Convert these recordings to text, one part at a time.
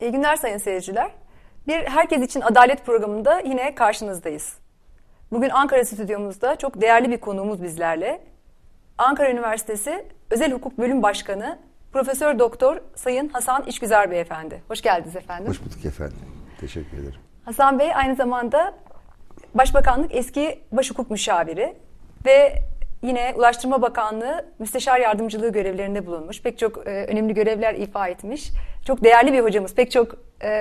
İyi günler sayın seyirciler. Bir Herkes İçin Adalet programında yine karşınızdayız. Bugün Ankara stüdyomuzda çok değerli bir konuğumuz bizlerle. Ankara Üniversitesi Özel Hukuk Bölüm Başkanı Profesör Doktor Sayın Hasan İşgüzar Beyefendi. Hoş geldiniz efendim. Hoş bulduk efendim. Teşekkür ederim. Hasan Bey aynı zamanda Başbakanlık eski Başhukuk Müşaviri ve yine Ulaştırma Bakanlığı Müsteşar Yardımcılığı görevlerinde bulunmuş. Pek çok önemli görevler ifa etmiş. Çok değerli bir hocamız. Pek çok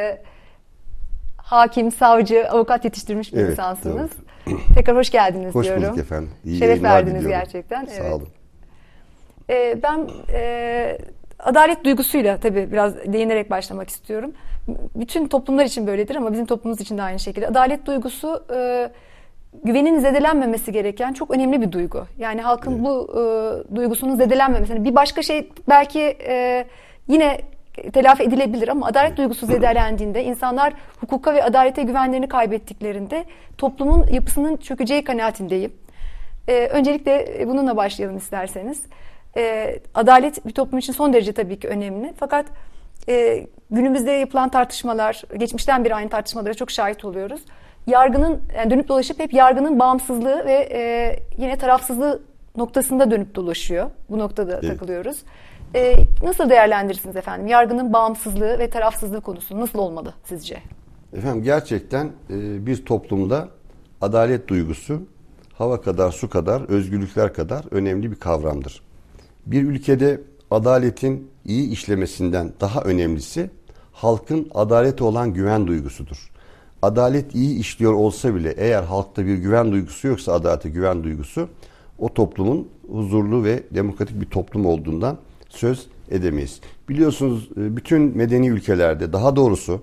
hakim, savcı, avukat yetiştirmiş bir insansınız. Tekrar hoş geldiniz diyorum. Hoş bulduk efendim. İyi Şeref verdiniz diliyorum. gerçekten. Sağ evet. olun. Ben adalet duygusuyla tabii biraz değinerek başlamak istiyorum. Bütün toplumlar için böyledir ama bizim toplumumuz için de aynı şekilde. Adalet duygusu güvenin zedelenmemesi gereken çok önemli bir duygu. Yani halkın bu duygusunun zedelenmemesi. Yani bir başka şey belki yine telafi edilebilir ama adalet duygusu zedelendiğinde, insanlar hukuka ve adalete güvenlerini kaybettiklerinde toplumun yapısının çökeceği kanaatindeyim. Öncelikle bununla başlayalım isterseniz. Adalet bir toplum için son derece tabii ki önemli. Fakat günümüzde yapılan tartışmalar, geçmişten beri aynı tartışmalara çok şahit oluyoruz. Yargının, yani dönüp dolaşıp hep yargının bağımsızlığı ve yine tarafsızlığı noktasında dönüp dolaşıyor. Bu noktada takılıyoruz. Nasıl değerlendirirsiniz efendim? Yargının bağımsızlığı ve tarafsızlığı konusu nasıl olmalı sizce? Efendim gerçekten bir toplumda adalet duygusu hava kadar, su kadar, özgürlükler kadar önemli bir kavramdır. Bir ülkede adaletin iyi işlemesinden daha önemlisi halkın adalete olan güven duygusudur. Adalet iyi işliyor olsa bile eğer halkta bir güven duygusu yoksa, adalete güven duygusu, o toplumun huzurlu ve demokratik bir toplum olduğundan söz edemeyiz. Biliyorsunuz bütün medeni ülkelerde, daha doğrusu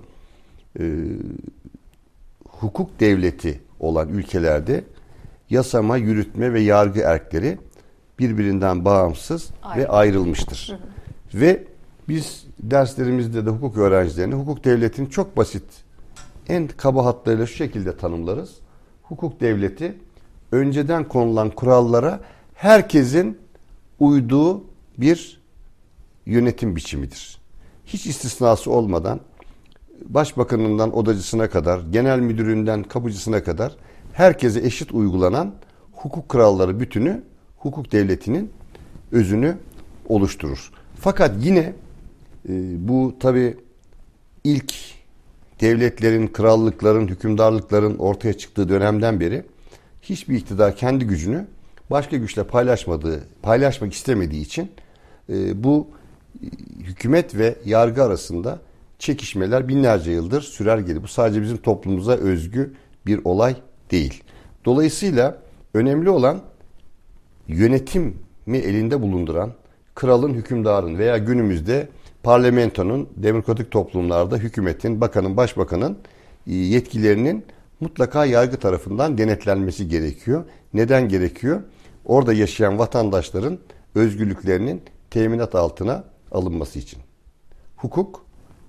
hukuk devleti olan ülkelerde yasama, yürütme ve yargı erkleri birbirinden bağımsız ve ayrılmıştır. Hı hı. Ve biz derslerimizde de hukuk öğrencilerine hukuk devletini çok basit, en kaba hatlarıyla şu şekilde tanımlarız. Hukuk devleti önceden konulan kurallara herkesin uyduğu bir yönetim biçimidir. Hiç istisnası olmadan başbakanından odacısına kadar, genel müdüründen kapıcısına kadar herkese eşit uygulanan hukuk kuralları bütünü hukuk devletinin özünü oluşturur. Fakat yine bu tabii ilk devletlerin, krallıkların, hükümdarlıkların ortaya çıktığı dönemden beri hiçbir iktidar kendi gücünü başka güçle paylaşmak istemediği için bu hükümet ve yargı arasında çekişmeler binlerce yıldır sürer gelir. Bu sadece bizim toplumumuza özgü bir olay değil. Dolayısıyla önemli olan yönetimi elinde bulunduran kralın, hükümdarın veya günümüzde parlamentonun, demokratik toplumlarda hükümetin, bakanın, başbakanın yetkilerinin mutlaka yargı tarafından denetlenmesi gerekiyor. Neden gerekiyor? Orada yaşayan vatandaşların özgürlüklerinin teminat altına alınması için. Hukuk,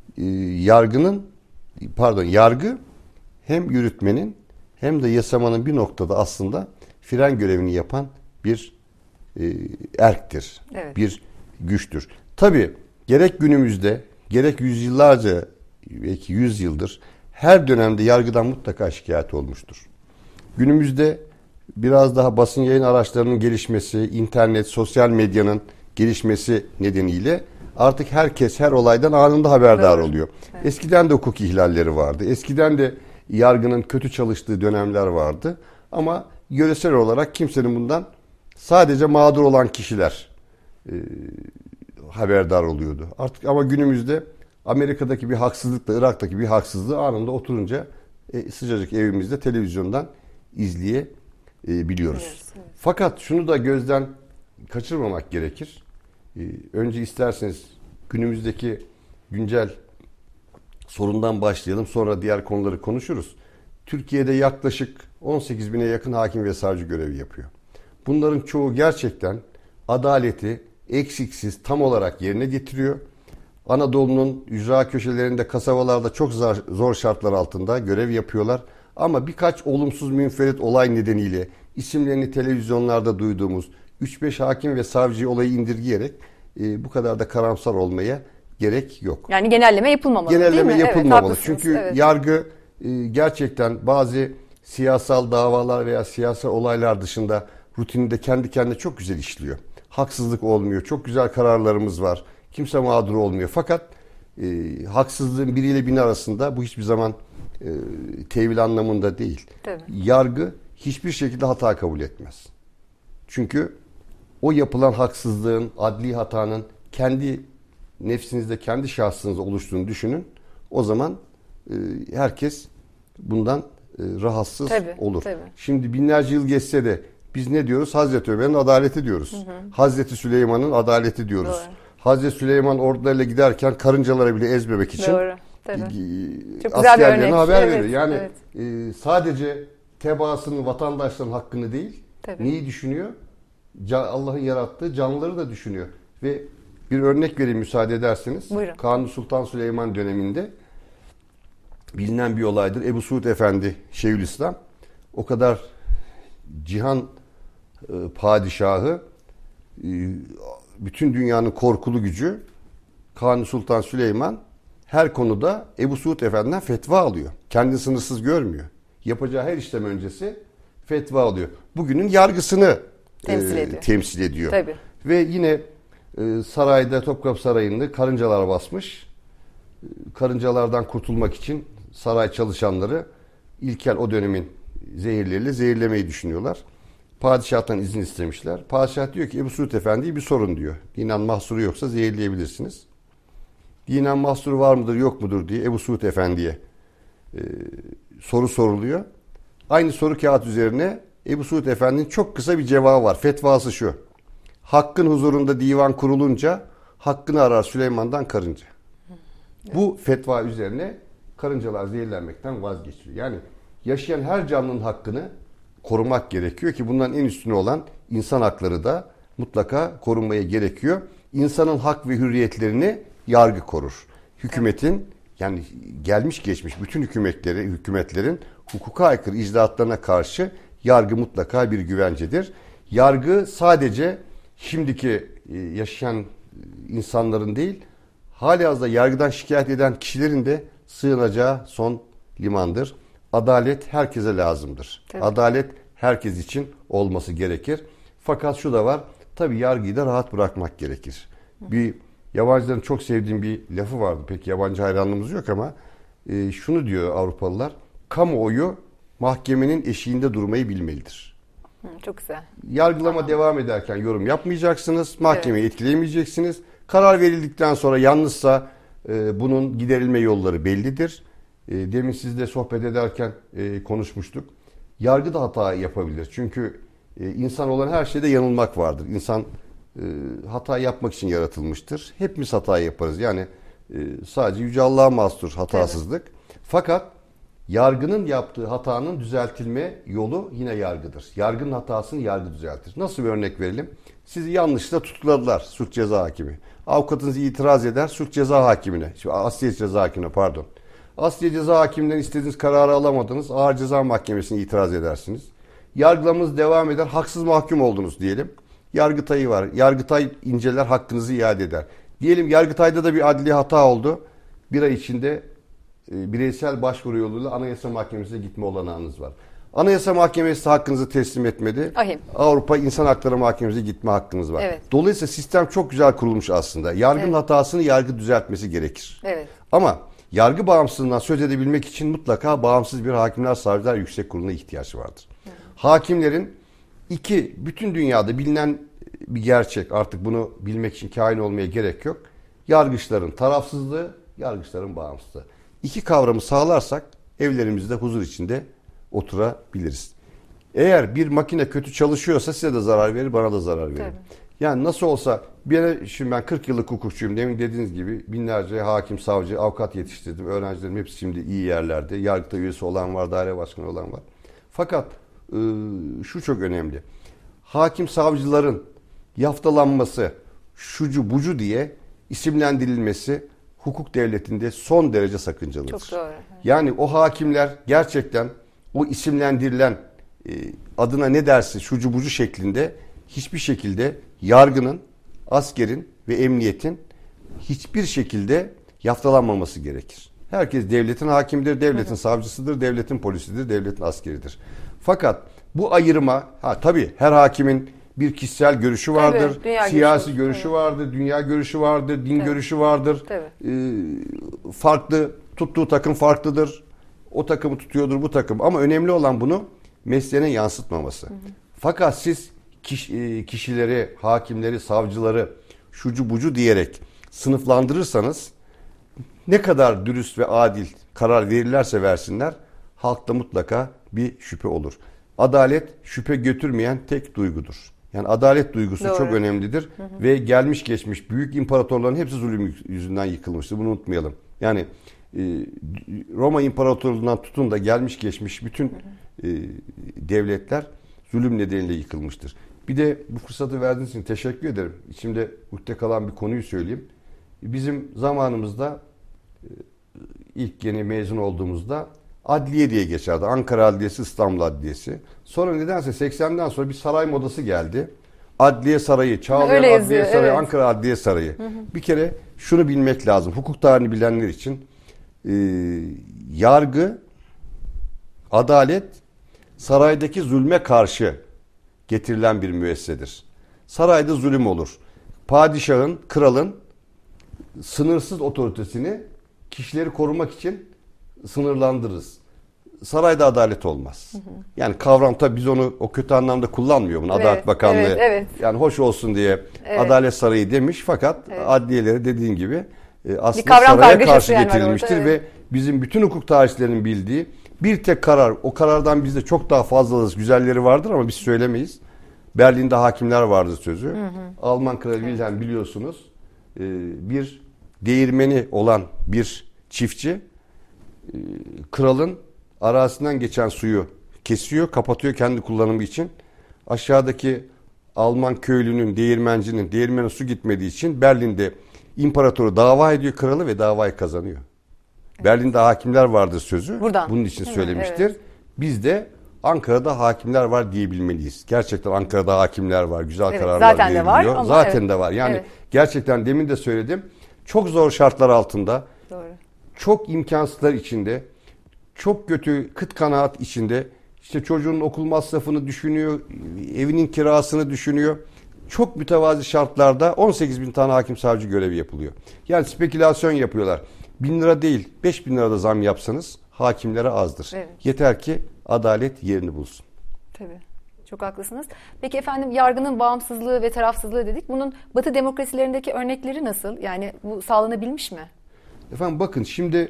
yargı hem yürütmenin hem de yasamanın bir noktada aslında fren görevini yapan bir erktir, bir güçtür. Tabii gerek günümüzde, gerek yüzyıllarca, belki 100 yıldır her dönemde yargıdan mutlaka şikayet olmuştur. Günümüzde biraz daha basın yayın araçlarının gelişmesi, internet, sosyal medyanın gelişmesi nedeniyle artık herkes her olaydan anında haberdar oluyor. Evet. Eskiden de hukuk ihlalleri vardı. Eskiden de yargının kötü çalıştığı dönemler vardı. Ama yöresel olarak kimsenin bundan, sadece mağdur olan kişiler haberdar oluyordu. Artık ama günümüzde Amerika'daki bir haksızlıkla Irak'taki bir haksızlığı anında oturunca sıcacık evimizde televizyondan izleyebiliyoruz. Evet. Fakat şunu da gözden kaçırmamak gerekir. Önce isterseniz günümüzdeki güncel sorundan başlayalım. Sonra diğer konuları konuşuruz. Türkiye'de yaklaşık 18 bine yakın hakim ve savcı görevi yapıyor. Bunların çoğu gerçekten adaleti eksiksiz, tam olarak yerine getiriyor. Anadolu'nun ücra köşelerinde, kasabalarda çok zor şartlar altında görev yapıyorlar. Ama birkaç olumsuz münferit olay nedeniyle isimlerini televizyonlarda duyduğumuz 3-5 hakim ve savcı olayı indirgeyerek bu kadar da karamsar olmaya gerek yok. Yani genelleme yapılmamalı, genelleme değil mi? yapılmamalı. Evet, çünkü evet. yargı gerçekten bazı siyasal davalar veya siyasal olaylar dışında rutininde kendi kendine çok güzel işliyor. Haksızlık olmuyor. Çok güzel kararlarımız var. Kimse mağdur olmuyor. Fakat haksızlığın biriyle biri arasında bu hiçbir zaman tevil anlamında değil. Tabii. Yargı hiçbir şekilde hata kabul etmez. Çünkü o yapılan haksızlığın, adli hatanın kendi nefsinizde, kendi şahsınızda oluştuğunu düşünün. O zaman herkes bundan rahatsız olur. Tabii. Şimdi binlerce yıl geçse de biz ne diyoruz? Hazreti Ömer'in adaleti diyoruz. Hı hı. Hazreti Süleyman'ın adaleti diyoruz. Doğru. Hazreti Süleyman ordularıyla giderken karıncalara bile ezmemek için askerlerine haber veriyor. Yani sadece tebaasının, vatandaşların hakkını değil, neyi düşünüyor? Allah'ın yarattığı canlıları da düşünüyor. Ve bir örnek vereyim müsaade ederseniz. Buyurun. Kanuni Sultan Süleyman döneminde bilinen bir olaydır. Ebu Suud Efendi Şeyhülislam o kadar cihan padişahı, bütün dünyanın korkulu gücü Kanuni Sultan Süleyman her konuda Ebu Suud Efendi'den fetva alıyor. Kendini sınırsız görmüyor. Yapacağı her işlem öncesi fetva alıyor. Bugünün yargısını temsil ediyor. Tabii. Ve yine sarayda, Topkapı Sarayı'nda karıncalar basmış. Karıncalardan kurtulmak için saray çalışanları ilkel o dönemin zehirleriyle zehirlemeyi düşünüyorlar. Padişah'tan izin istemişler. Padişah diyor ki Ebu Suud Efendi'ye bir sorun diyor. Dinen mahsuru yoksa zehirleyebilirsiniz. Dinen mahsuru var mıdır yok mudur diye Ebu Suud Efendi'ye soru soruluyor. Aynı soru kağıt üzerine Ebu Suud Efendi'nin çok kısa bir cevabı var. Fetvası şu: Hakkın huzurunda divan kurulunca hakkını arar Süleyman'dan karınca. Bu fetva üzerine karıncalar zehirlenmekten vazgeçiyor. Yani yaşayan her canlının hakkını korumak gerekiyor ki bundan en üstüne olan insan hakları da mutlaka korunmaya gerekiyor. İnsanın hak ve hürriyetlerini yargı korur. Hükümetin, yani gelmiş geçmiş bütün hükümetlerin hukuka aykırı icraatlarına karşı yargı mutlaka bir güvencedir. Yargı sadece şimdiki yaşayan insanların değil, halihazırda yargıdan şikayet eden kişilerin de sığınacağı son limandır. Adalet herkese lazımdır. Tabii. Adalet herkes için olması gerekir. Fakat şu da var, tabii yargıyı da rahat bırakmak gerekir. Bir yabancıların çok sevdiğim bir lafı vardı. Pek yabancı hayranlığımız yok ama şunu diyor Avrupalılar: kamuoyu mahkemenin eşiğinde durmayı bilmelidir. Çok güzel. Yargılama devam ederken yorum yapmayacaksınız, mahkemeyi etkileyemeyeceksiniz. Karar verildikten sonra yalnızsa bunun giderilme yolları bellidir. Demin sizle sohbet ederken konuşmuştuk. Yargı da hata yapabilir. Çünkü insan olan her şeyde yanılmak vardır. İnsan hata yapmak için yaratılmıştır. Hepimiz hata yaparız. Yani sadece Yüce Allah'a mahsustur hatasızlık. Evet. Fakat yargının yaptığı hatanın düzeltilme yolu yine yargıdır. Yargının hatasını yargı düzeltir. Nasıl bir örnek verelim? Sizi yanlışlıkla tutukladılar, suç ceza hakimi. Avukatınız itiraz eder suç ceza hakimine. Asliye ceza hakimine pardon. Asliye ceza hakiminden istediğiniz kararı alamadınız. Ağır Ceza Mahkemesi'ne itiraz edersiniz. Yargılamanız devam eder. Haksız mahkum oldunuz diyelim. Yargıtay'ı var. Yargıtay inceler, hakkınızı iade eder. Diyelim Yargıtay'da da bir adli hata oldu. Bir ay içinde bireysel başvuru yoluyla Anayasa Mahkemesi'ne gitme olanağınız var. Anayasa Mahkemesi hakkınızı teslim etmedi. Avrupa İnsan Hakları Mahkemesi'ne gitme hakkınız var. Evet. Dolayısıyla sistem çok güzel kurulmuş aslında. Yargının hatasını yargı düzeltmesi gerekir. Evet. Ama yargı bağımsızlığından söz edebilmek için mutlaka bağımsız bir Hakimler Savcılar Yüksek Kurulu'na ihtiyaç vardır. Hakimlerin bütün dünyada bilinen bir gerçek, artık bunu bilmek için kahin olmaya gerek yok. Yargıçların tarafsızlığı, yargıçların bağımsızlığı. İki kavramı sağlarsak evlerimizde huzur içinde oturabiliriz. Eğer bir makine kötü çalışıyorsa size de zarar verir, bana da zarar verir. Tabii. Yani nasıl olsa şimdi ben 40 yıllık hukukçuyum. Demin dediğiniz gibi binlerce hakim, savcı, avukat yetiştirdim. Öğrencilerim hepsi şimdi iyi yerlerde. Yargıta üyesi olan var, daire başkanı olan var. Fakat şu çok önemli. Hakim, savcıların yaftalanması, şucu bucu diye isimlendirilmesi hukuk devletinde son derece sakıncalıdır. Çok doğru. Yani o hakimler gerçekten o isimlendirilen adına ne dersin şucu bucu şeklinde hiçbir şekilde yargının, askerin ve emniyetin hiçbir şekilde yaftalanmaması gerekir. Herkes devletin hakimidir, devletin savcısıdır, devletin polisidir, devletin askeridir. Fakat bu ayrıma, tabii her hakimin bir kişisel görüşü vardır, siyasi görüşü vardır, dünya görüşü vardır, din görüşü vardır. Farklı, tuttuğu takım farklıdır. O takımı tutuyordur, bu takım. Ama önemli olan bunu mesleğine yansıtmaması. Fakat siz kişileri, hakimleri, savcıları şucu bucu diyerek sınıflandırırsanız, ne kadar dürüst ve adil karar verirlerse versinler, halkta mutlaka bir şüphe olur. Adalet şüphe götürmeyen tek duygudur. Yani adalet duygusu çok önemlidir. Ve gelmiş geçmiş büyük imparatorların hepsi zulüm yüzünden yıkılmıştır. Bunu unutmayalım. Yani Roma İmparatorluğundan tutun da gelmiş geçmiş bütün devletler zulüm nedeniyle yıkılmıştır. Bir de bu fırsatı verdiğiniz için teşekkür ederim. İçimde ukde kalan bir konuyu söyleyeyim. Bizim zamanımızda ilk yeni mezun olduğumuzda adliye diye geçerdi. Ankara Adliyesi, İstanbul Adliyesi. Sonra nedense 80'den sonra bir saray modası geldi. Adliye Sarayı, Çağlayan Adliye Sarayı, Ankara Adliye Sarayı. Bir kere şunu bilmek lazım. Hukuk tarihini bilenler için yargı, adalet saraydaki zulme karşı getirilen bir müessedir. Sarayda zulüm olur. Padişahın, kralın sınırsız otoritesini kişileri korumak için sınırlandırırız. Sarayda adalet olmaz. Yani kavram, tabii biz onu o kötü anlamda kullanmıyor bunu. Adalet Bakanlığı yani hoş olsun diye Adalet Sarayı demiş, fakat adliyeleri dediğin gibi aslında saraya karşı getirilmiştir ve bizim bütün hukuk tarihçilerinin bildiği bir tek karar, o karardan bizde çok daha fazla güzelleri vardır ama biz söylemeyiz. Berlin'de hakimler vardı sözü. Alman Kralı Wilhelm, biliyorsunuz, bir değirmeni olan bir çiftçi kralın arazisinden geçen suyu kesiyor, kapatıyor kendi kullanımı için. Aşağıdaki Alman köylünün, değirmencinin değirmene su gitmediği için Berlin'de imparatoru dava ediyor kralı ve davayı kazanıyor. Berlin'de hakimler vardır sözü. Bunun için söylemiştir. Biz de Ankara'da hakimler var diyebilmeliyiz. Gerçekten Ankara'da hakimler var, güzel kararlar zaten de var, zaten de var. Yani gerçekten demin de söyledim. Çok zor şartlar altında, çok imkansızlar içinde, çok kötü kıt kanaat içinde, işte çocuğun okul masrafını düşünüyor, evinin kirasını düşünüyor. Çok mütevazi şartlarda 18.000 tane hakim savcı görevi yapılıyor. Yani spekülasyon yapıyorlar. 1.000 lira değil, 5.000 lira da zam yapsanız hakimlere azdır. Yeter ki adalet yerini bulsun. Tabii. Çok haklısınız. Peki efendim, yargının bağımsızlığı ve tarafsızlığı dedik. Bunun Batı demokrasilerindeki örnekleri nasıl? Yani bu sağlanabilmiş mi? Efendim bakın, şimdi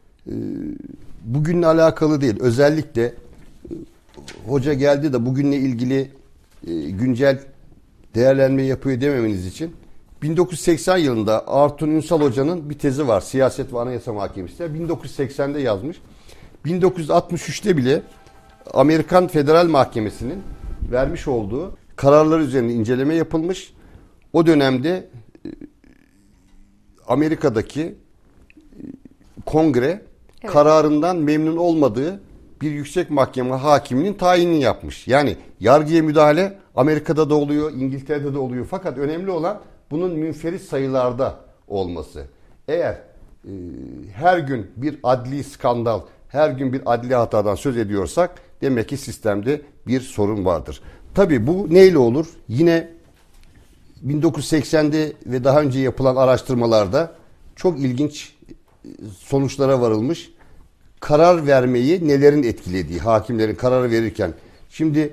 bugünle alakalı değil. Özellikle hoca geldi de bugünle ilgili güncel değerlendirme yapıyor dememeniz için 1980 yılında Artur Ünsal Hoca'nın bir tezi var. Siyaset ve Anayasa Mahkemesi. 1980'de yazmış. 1963'te bile Amerikan Federal Mahkemesi'nin vermiş olduğu kararlar üzerine inceleme yapılmış. O dönemde Amerika'daki Kongre kararından memnun olmadığı bir yüksek mahkeme hakiminin tayinini yapmış. Yani yargıya müdahale Amerika'da da oluyor, İngiltere'de de oluyor. Fakat önemli olan bunun münferit sayılarda olması. Eğer her gün bir adli skandal, her gün bir adli hatadan söz ediyorsak demek ki sistemde bir sorun vardır. Tabii bu neyle olur? Yine 1980'de ve daha önce yapılan araştırmalarda çok ilginç sonuçlara varılmış. Karar vermeyi nelerin etkilediği, hakimlerin kararı verirken. Şimdi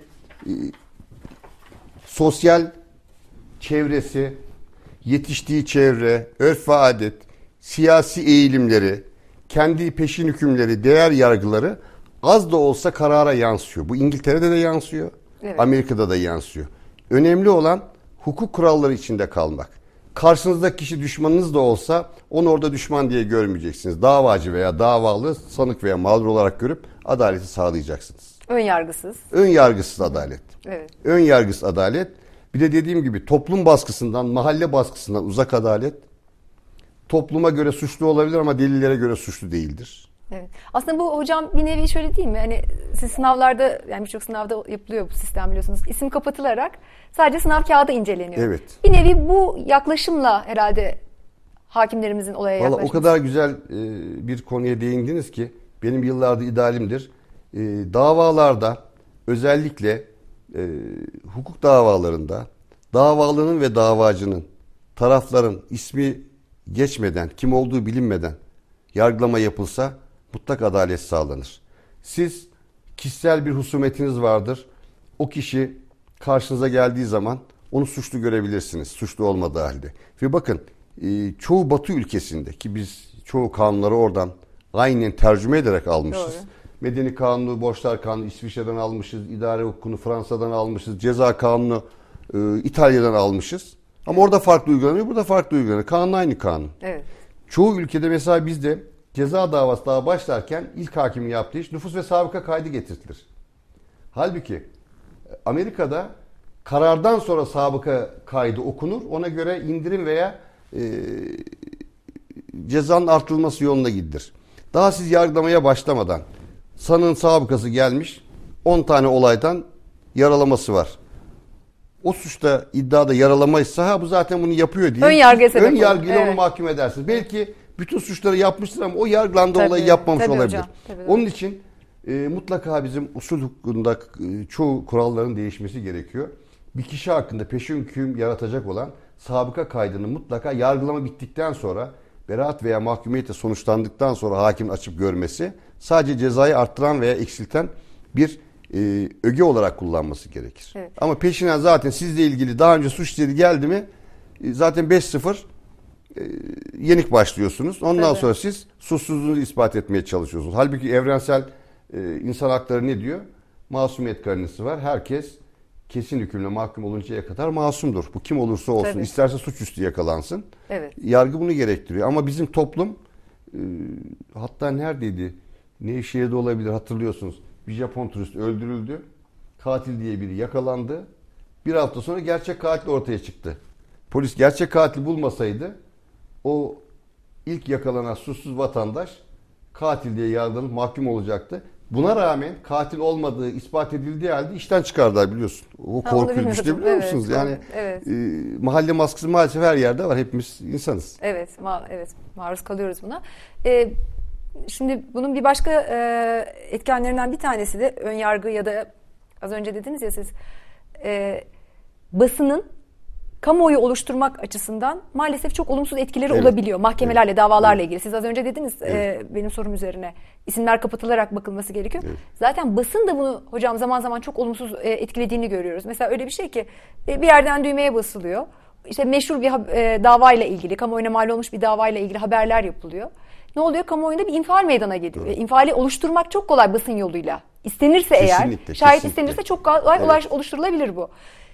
sosyal çevresi, yetiştiği çevre, örf ve adet, siyasi eğilimleri, kendi peşin hükümleri, değer yargıları az da olsa karara yansıyor. Bu İngiltere'de de yansıyor, Amerika'da da yansıyor. Önemli olan hukuk kuralları içinde kalmak. Karşınızdaki kişi düşmanınız da olsa onu orada düşman diye görmeyeceksiniz. Davacı veya davalı, sanık veya mağdur olarak görüp adaleti sağlayacaksınız. Ön yargısız. Ön yargısız adalet. Ön yargısız adalet. Bir de dediğim gibi toplum baskısından, mahalle baskısından uzak adalet. Topluma göre suçlu olabilir ama delillere göre suçlu değildir. Evet. Aslında bu hocam bir nevi şöyle değil mi? Hani siz sınavlarda, yani birçok sınavda yapılıyor bu sistem biliyorsunuz. İsim kapatılarak sadece sınav kağıdı inceleniyor. Evet. Bir nevi bu yaklaşımla herhalde hakimlerimizin olaya Vallahi yaklaşması? o kadar güzel bir konuya değindiniz ki benim yıllardır idealimdir. Davalarda özellikle hukuk davalarında davalının ve davacının tarafların ismi geçmeden, kim olduğu bilinmeden yargılama yapılsa mutlak adalet sağlanır. Siz kişisel bir husumetiniz vardır. O kişi karşınıza geldiği zaman onu suçlu görebilirsiniz. Suçlu olmadığı halde. Ve bakın çoğu Batı ülkesinde ki biz çoğu kanunları oradan aynen tercüme ederek almışız. Doğru. Medeni kanunu, borçlar kanunu İsviçre'den almışız. İdare hukukunu Fransa'dan almışız. Ceza kanunu İtalya'dan almışız. Ama orada farklı uygulanıyor, burada farklı uygulanıyor. Kanun aynı kanun. Evet. Çoğu ülkede mesela bizde ceza davası daha başlarken ilk hakimin yaptığı iş nüfus ve sabıka kaydı getirtilir. Halbuki Amerika'da karardan sonra sabıka kaydı okunur. Ona göre indirim veya cezanın artırılması yoluna gidilir. Daha siz yargılamaya başlamadan sanığın sabıkası gelmiş 10 tane olaydan yaralaması var. O suçta iddiada yaralamaysa bu zaten bunu yapıyor diye ön yargıyla evet. onu mahkum edersiniz. Belki bütün suçları yapmıştır ama o yargılandığı olayı yapmamış olabilir. Hocam, onun için mutlaka bizim usul hukukunda çoğu kuralların değişmesi gerekiyor. Bir kişi hakkında peşin hüküm yaratacak olan sabıka kaydını mutlaka yargılama bittikten sonra beraat veya mahkumiyetle sonuçlandıktan sonra hakimin açıp görmesi sadece cezayı arttıran veya eksilten bir öge olarak kullanması gerekir. Evet. Ama peşinden zaten sizle ilgili daha önce suç işleri geldi mi zaten 5-0 yenik başlıyorsunuz. Ondan sonra siz suçsuzluğunuzu ispat etmeye çalışıyorsunuz. Halbuki evrensel insan hakları ne diyor? Masumiyet karinesi var. Herkes kesin hükümle mahkum oluncaya kadar masumdur. Bu kim olursa olsun. Tabii. İsterse suçüstü yakalansın. Evet. Yargı bunu gerektiriyor. Ama bizim toplum hatta neredeydi? Nevşehir'de olabilir hatırlıyorsunuz. Bir Japon turist öldürüldü. Katil diye biri yakalandı. Bir hafta sonra gerçek katil ortaya çıktı. Polis gerçek katil bulmasaydı o ilk yakalanan suçsuz vatandaş katil diye yargılanıp mahkum olacaktı. Buna rağmen katil olmadığı ispat edildiği halde işten çıkardılar biliyorsun. O korkuyu düşünebiliyor musunuz? Yani mahalle baskısı maalesef her yerde var. Hepimiz insanız. Evet, maruz kalıyoruz buna. Şimdi bunun bir başka etkenlerinden bir tanesi de ön yargı ya da az önce dediniz ya siz basının kamuoyu oluşturmak açısından maalesef çok olumsuz etkileri olabiliyor. Mahkemelerle, davalarla ilgili. Siz az önce dediniz benim sorum üzerine isimler kapatılarak bakılması gerekiyor. Zaten basın da bunu hocam zaman zaman çok olumsuz etkilediğini görüyoruz. Mesela öyle bir şey ki bir yerden düğmeye basılıyor. İşte meşhur bir davayla ilgili, kamuoyuna mal olmuş bir davayla ilgili haberler yapılıyor. Ne oluyor? Kamuoyunda bir infial meydana geliyor. İnfiali oluşturmak çok kolay basın yoluyla. İstenirse eğer, şayet istenirse çok kolay oluşturulabilir bu.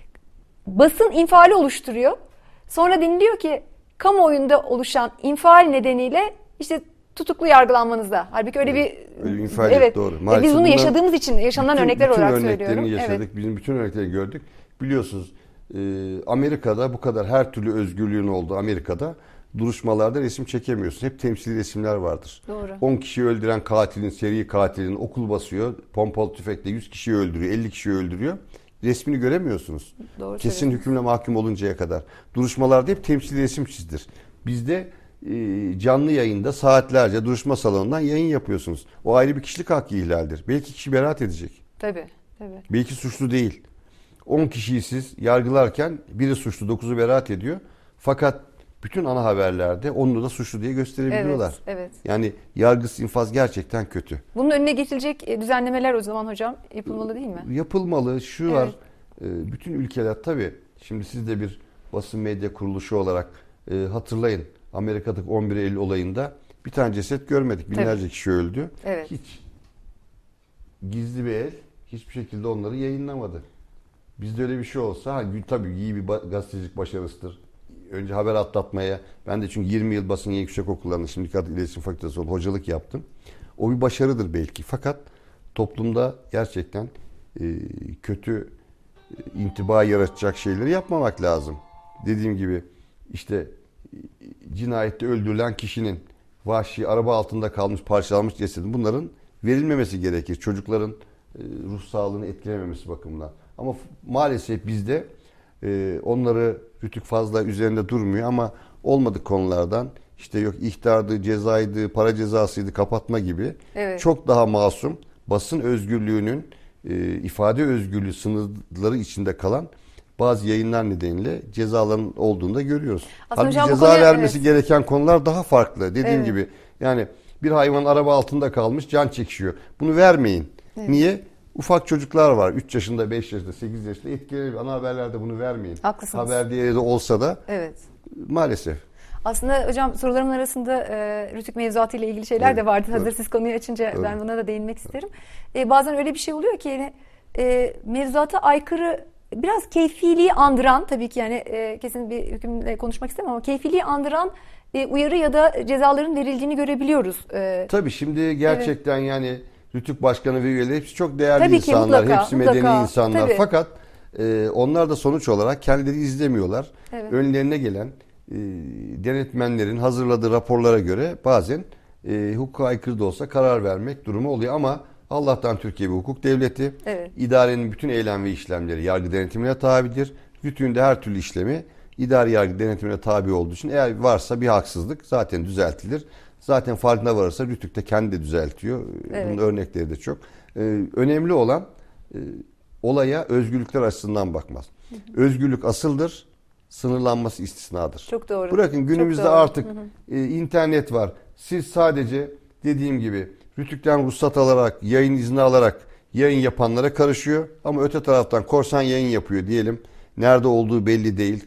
Basın infiali oluşturuyor. Sonra deniliyor ki kamuoyunda oluşan infial nedeniyle işte tutuklu yargılanmanızda. Halbuki öyle bir infial doğru. Biz bunu yaşadığımız için yaşanan örnekler olarak söylüyorum. Bütün örneklerini yaşadık. Bizim bütün örnekleri gördük. Biliyorsunuz Amerika'da bu kadar her türlü özgürlüğün olduğu Amerika'da duruşmalarda resim çekemiyorsun. Hep temsili resimler vardır. Doğru. 10 kişiyi öldüren katilin, seri katilin okul basıyor. Pompalı tüfekle 100 kişiyi öldürüyor, 50 kişiyi öldürüyor. Resmini göremiyorsunuz. Doğru kesin hükümle mahkum oluncaya kadar. Duruşmalarda hep temsili resim çizdir. Bizde canlı yayında saatlerce duruşma salonundan yayın yapıyorsunuz. O ayrı bir kişilik hakkı ihlaldir. Belki kişi beraat edecek. Tabii. Belki suçlu değil. 10 kişiyi siz yargılarken biri suçlu, 9'u beraat ediyor. Fakat bütün ana haberlerde onu da suçlu diye gösterebiliyorlar. Evet. Yani yargısı infaz gerçekten kötü. Bunun önüne geçilecek düzenlemeler o zaman hocam yapılmalı değil mi? Yapılmalı. Şu var. Bütün ülkeler tabii. Şimdi siz de bir basın medya kuruluşu olarak hatırlayın. Amerika'daki 11 Eylül olayında bir tane ceset görmedik. Binlerce kişi öldü. Evet. Hiç gizli bir el hiçbir şekilde onları yayınlamadı. Bizde öyle bir şey olsa tabii iyi bir gazetecilik başarısıdır. Önce haber atlatmaya, ben de çünkü 20 yıl basın yayın yüksek okullarında şimdiki adı iletişim fakültesi olup hocalık yaptım. O bir başarıdır belki. Fakat toplumda gerçekten kötü intiba yaratacak şeyleri yapmamak lazım. Dediğim gibi işte cinayette öldürülen kişinin vahşi araba altında kalmış parçalanmış cesedin bunların verilmemesi gerekir. Çocukların ruh sağlığını etkilememesi bakımından. Ama maalesef bizde onları rütük fazla üzerinde durmuyor ama olmadık konulardan işte yok ihtardı, cezaydı, para cezasıydı, kapatma gibi Evet. çok daha masum, basın özgürlüğünün, ifade özgürlüğü sınırları içinde kalan bazı yayınlar nedeniyle cezaların olduğunu da görüyoruz. Aslında Halbuki hocam bu ceza konuya, vermesi evet, gereken konular daha farklı. Dediğim Evet. gibi yani bir hayvan araba altında kalmış, can çekişiyor. Bunu vermeyin. Evet. Niye? Ufak çocuklar var. 3 yaşında, 5 yaşında, 8 yaşında etkileniyor. Ana haberlerde bunu vermeyin. Haklısınız. Haber değeri de olsa da Evet. maalesef. Aslında hocam sorularımın arasında Rütük mevzuatı ile ilgili şeyler de vardı. Hazır siz konuyu açınca ben buna da değinmek isterim. Bazen öyle bir şey oluyor ki yani, mevzuata aykırı, biraz keyfiliği andıran, tabii ki yani kesin bir hükümle konuşmak istemem ama keyfiliği andıran uyarı ya da cezaların verildiğini görebiliyoruz. Tabii şimdi gerçekten yani Rütük Başkanı ve üyeleri hepsi çok değerli Tabii ki, insanlar. mutlaka, Hepsi medeni mutlaka. insanlar. Tabii. Fakat onlar da sonuç olarak kendileri izlemiyorlar. Evet. Önlerine gelen denetmenlerin hazırladığı raporlara göre bazen hukuka aykırı da olsa karar vermek durumu oluyor ama Allah'tan Türkiye bir hukuk devleti. Evet. İdarenin bütün eylem ve işlemleri yargı denetimine tabidir. Rütük'ün de her türlü işlemi idari yargı denetimine tabi olduğu için eğer varsa bir haksızlık zaten düzeltilir. Zaten farkına varırsa Rütük de kendi de düzeltiyor. Evet. Bunun örnekleri de çok. Önemli olan olaya özgürlükler açısından bakmaz. Özgürlük asıldır, sınırlanması istisnadır. Çok doğru. Bırakın günümüzde Çok doğru. artık internet var. Siz sadece dediğim gibi Rütük'ten ruhsat alarak, yayın izni alarak yayın yapanlara karışıyor. Ama öte taraftan korsan yayın yapıyor diyelim. Nerede olduğu belli değil.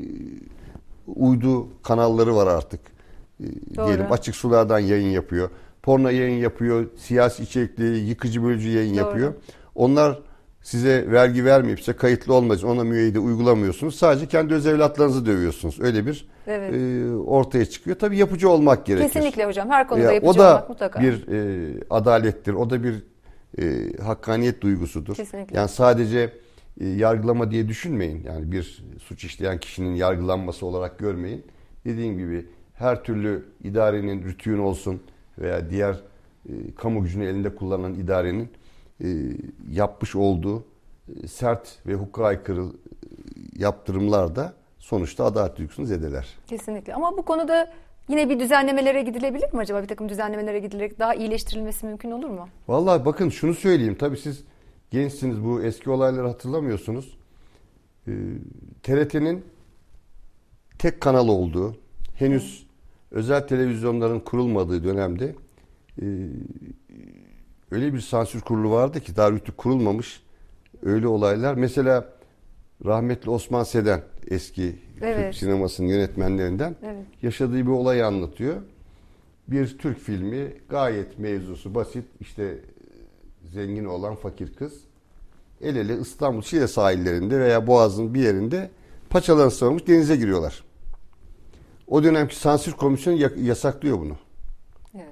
Uydu kanalları var artık. Diyelim açık sulardan yayın yapıyor. Porno yayın yapıyor. Siyasi içerikli, yıkıcı bölücü yayın yapıyor. Onlar size vergi vermeyip size kayıtlı olmaz. Ona müeyyide uygulamıyorsunuz. Sadece kendi öz evlatlarınızı dövüyorsunuz. Öyle bir ortaya çıkıyor. Tabii yapıcı olmak gerekir. Kesinlikle hocam. Her konuda yapıcı o da olmak mutlaka. bir adalettir. O da bir hakkaniyet duygusudur. Kesinlikle. Yani sadece yargılama diye düşünmeyin. Yani bir suç işleyen kişinin yargılanması olarak görmeyin. Dediğim gibi her türlü idarenin, Rütük'ün olsun veya diğer kamu gücünü elinde kullanan idarenin yapmış olduğu sert ve hukuka aykırı yaptırımlar da sonuçta adalet duygusunu zedeler. Kesinlikle. Ama bu konuda yine bir düzenlemelere gidilebilir mi acaba? Bir takım düzenlemelere gidilerek daha iyileştirilmesi mümkün olur mu? Vallahi bakın şunu söyleyeyim. Tabii siz gençsiniz, bu eski olayları hatırlamıyorsunuz. TRT'nin tek kanal olduğu, henüz özel televizyonların kurulmadığı dönemde öyle bir sansür kurulu vardı ki daha Rütük kurulmamış öyle olaylar. Mesela rahmetli Osman Seden eski Türk sinemasının yönetmenlerinden yaşadığı bir olayı anlatıyor. Bir Türk filmi, gayet mevzusu basit, işte zengin olan fakir kız el ele İstanbul Şile sahillerinde veya Boğaz'ın bir yerinde paçalarını sıvamış denize giriyorlar. O dönemki sansür komisyonu yasaklıyor bunu. Evet.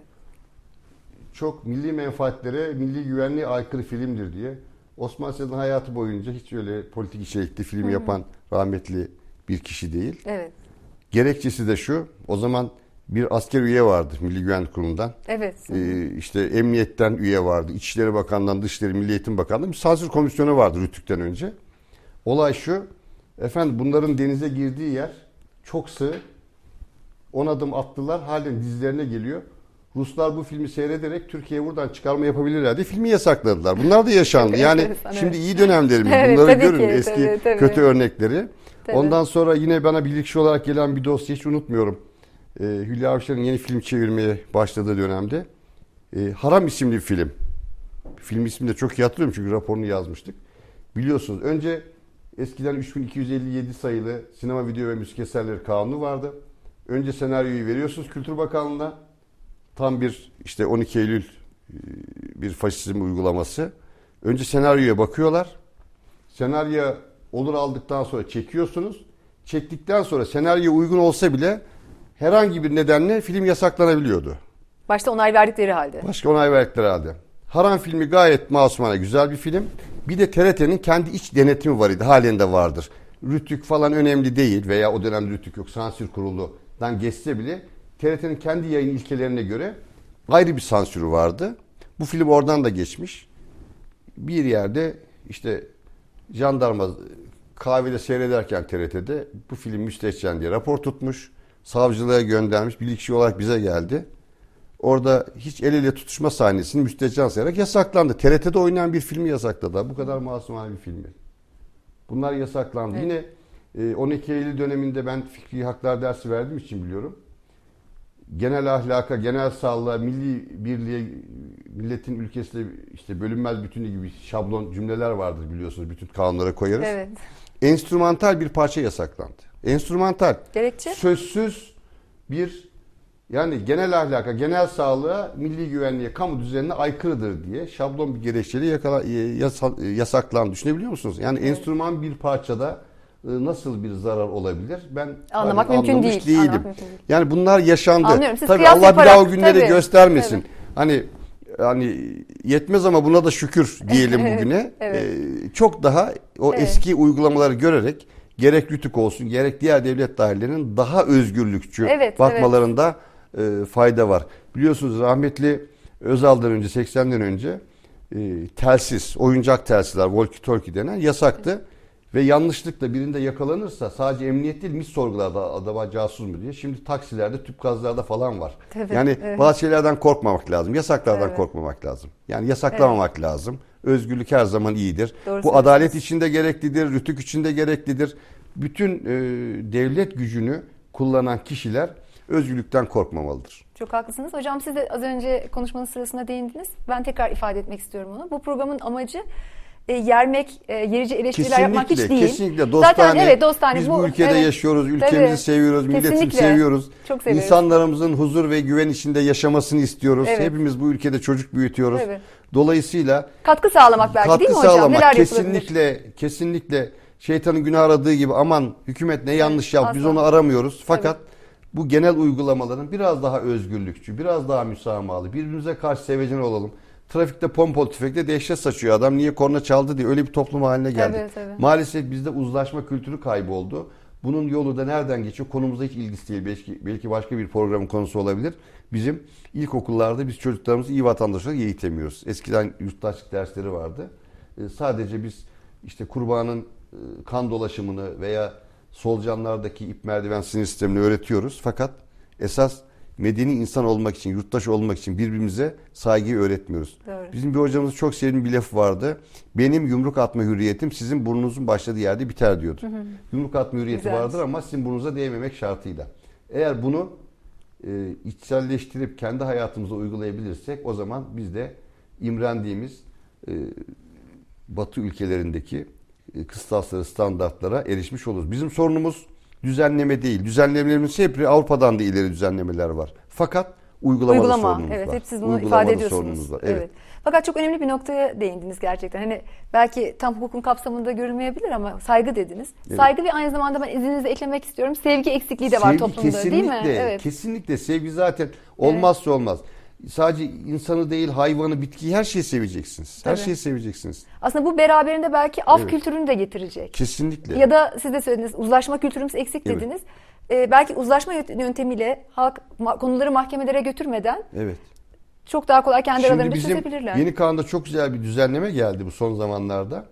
Çok milli menfaatlere, milli güvenliğe aykırı filmdir diye. Osman Seden'in hayatı boyunca hiç öyle politik içerikli film yapan rahmetli bir kişi değil. Evet. Gerekçesi de şu, o zaman bir asker üye vardı Milli Güvenlik Kurulu'ndan. Evet. İşte emniyetten üye vardı, İçişleri Bakanlığı'ndan, Dışişleri Milli Eğitim Bakanlığı'ndan bir sansür komisyonu vardı Rütük'ten önce. Olay şu, efendim bunların denize girdiği yer çok sığ. 10 adım attılar, halen dizilerine geliyor. Ruslar bu filmi seyrederek Türkiye'ye buradan çıkarma yapabilirler diye filmi yasakladılar. Bunlar da yaşandı. Yani şimdi iyi dönemlerimiz. Bunları görün ki, eski tabii. kötü örnekleri. Tabii. Ondan sonra yine bana bilirkişi olarak gelen bir dosya hiç unutmuyorum. Hülya Avşar'ın yeni film çevirmeye başladığı dönemde Haram isimli bir film. Film ismini de çok iyi hatırlıyorum çünkü raporunu yazmıştık. Biliyorsunuz önce eskiden 3257 sayılı sinema, video ve müzik eserleri kanunu vardı. Önce senaryoyu veriyorsunuz Kültür Bakanlığı'na. Tam bir işte 12 Eylül bir faşizm uygulaması. Önce senaryoya bakıyorlar. Senaryo olur aldıktan sonra çekiyorsunuz. Çektikten sonra senaryo uygun olsa bile herhangi bir nedenle film yasaklanabiliyordu. Başta onay verdikleri halde. Başka onay verdikleri halde. Haram filmi gayet masumane güzel bir film. Bir de TRT'nin kendi iç denetimi var idi. Halen de vardır. Rütük falan önemli değil veya o dönemde Rütük yok. Sansür kuruludan geçse bile TRT'nin kendi yayın ilkelerine göre ayrı bir sansürü vardı. Bu film oradan da geçmiş. Bir yerde işte jandarma kahvede seyrederken TRT'de bu film müstehcen diye rapor tutmuş. savcılığa göndermiş, bilirkişi olarak bize geldi. Orada hiç el ele tutuşma sahnesini müstehcen sayarak yasaklandı. TRT'de oynayan bir filmi yasakladı. Bu kadar masumane bir filmi. Bunlar yasaklandı. Evet. Yine 12 Eylül döneminde ben fikri haklar dersi verdiğim için biliyorum. Genel ahlaka, genel sağlığa, milli birliğe, milletin ülkesiyle işte bölünmez bütünlüğü gibi şablon cümleler vardır biliyorsunuz. Bütün kanunlara koyarız. Evet. Enstrümantal bir parça yasaklandı. Enstrümantal. Gerekçe? Sözsüz bir, yani genel ahlaka, genel sağlığa, milli güvenliğe, kamu düzenine aykırıdır diye şablon bir gerekçeyle yasaklandı. Düşünebiliyor musunuz? Yani evet. Enstrüman bir parçada nasıl bir zarar olabilir? Ben anlamak mümkün değil. Değilim. Anlamak mümkün değil. Yani bunlar yaşandı. Anlıyorum. Siz tabii Allah bir daha o günleri tabii, göstermesin. Tabii. Hani yetmez ama buna da şükür diyelim bugüne. Evet. Çok daha o eski uygulamaları görerek gerek Rütük olsun gerek diğer devlet dairelerinin daha özgürlükçü bakmalarında fayda var. Biliyorsunuz rahmetli Özal'dan önce 80'den önce telsiz, oyuncak telsizler, walkie talkie denen yasaktı. Evet. Ve yanlışlıkla birinde yakalanırsa sadece emniyet değil MİT sorgularda adama casus mu diye. Şimdi taksilerde, tüp gazlarda falan var. Evet, yani bazı şeylerden korkmamak lazım. Yasaklardan korkmamak lazım. Yani yasaklamamak lazım. Özgürlük her zaman iyidir. Doğru bu adalet içinde gereklidir, rütük içinde gereklidir. Bütün devlet gücünü kullanan kişiler özgürlükten korkmamalıdır. Çok haklısınız. Hocam siz de az önce konuşmanın sırasında değindiniz. Ben tekrar ifade etmek istiyorum onu. Bu programın amacı yermek, yerici eleştiriler yapmak hiç değil. Kesinlikle dostane. Zaten dostane. Biz bu ülkede yaşıyoruz, ülkemizi seviyoruz, milletimizi seviyoruz. Çok seviyoruz. İnsanlarımızın huzur ve güven içinde yaşamasını istiyoruz. Evet. Hepimiz bu ülkede çocuk büyütüyoruz. Evet. Dolayısıyla katkı sağlamak belki değil mi hocam? Neler kesinlikle şeytanın günah aradığı gibi aman hükümet ne yanlış yaptı biz onu aramıyoruz. Fakat bu genel uygulamaların biraz daha özgürlükçü, biraz daha müsamahalı, birbirimize karşı sevecen olalım. Trafikte pompalı tüfekle dehşet saçıyor adam. Niye korna çaldı diye öyle bir toplum haline geldik. Evet. Maalesef bizde uzlaşma kültürü kayboldu. Bunun yolu da nereden geçiyor? Konumuza hiç ilgisi değil. Belki başka bir programın konusu olabilir. Bizim ilkokullarda biz çocuklarımızı iyi vatandaş olarak eğitemiyoruz. Eskiden yurttaşlık dersleri vardı. Sadece biz işte kurbanın kan dolaşımını veya solucanlardaki ip merdiven sinir sistemini öğretiyoruz. Fakat esas medeni insan olmak için, yurttaş olmak için birbirimize saygıyı öğretmiyoruz. Doğru. Bizim bir hocamız çok sevdiğim bir laf vardı. Benim yumruk atma hürriyetim sizin burnunuzun başladığı yerde biter diyordu. Yumruk atma hürriyeti vardır ama sizin burnunuza değmemek şartıyla. Eğer bunu içselleştirip kendi hayatımıza uygulayabilirsek o zaman biz de imrendiğimiz Batı ülkelerindeki kıstaslara, standartlara erişmiş oluruz. Bizim sorunumuz düzenleme değil. Düzenlemelerimiz hep Avrupa'dan da ileri düzenlemeler var. Fakat uygulamada sorunumuz var. Evet, hep siz bunu ifade ediyorsunuz. Evet. Fakat çok önemli bir noktaya değindiniz gerçekten. Hani belki tam hukukun kapsamında görülmeyebilir ama saygı dediniz. Evet. Saygı ve aynı zamanda ben izninizle eklemek istiyorum. Sevgi eksikliği de var toplumda değil mi? Evet. Kesinlikle. Sevgi zaten olmazsa olmaz. Sadece insanı değil, hayvanı, bitkiyi her şeyi seveceksiniz. Her şeyi seveceksiniz. Aslında bu beraberinde belki af kültürünü de getirecek. Kesinlikle. Ya da siz de söylediniz uzlaşma kültürümüz eksik dediniz. Belki uzlaşma yöntemiyle konuları mahkemelere götürmeden çok daha kolay kendi aralarında çözebilirler. Yeni kanunda çok güzel bir düzenleme geldi bu son zamanlarda.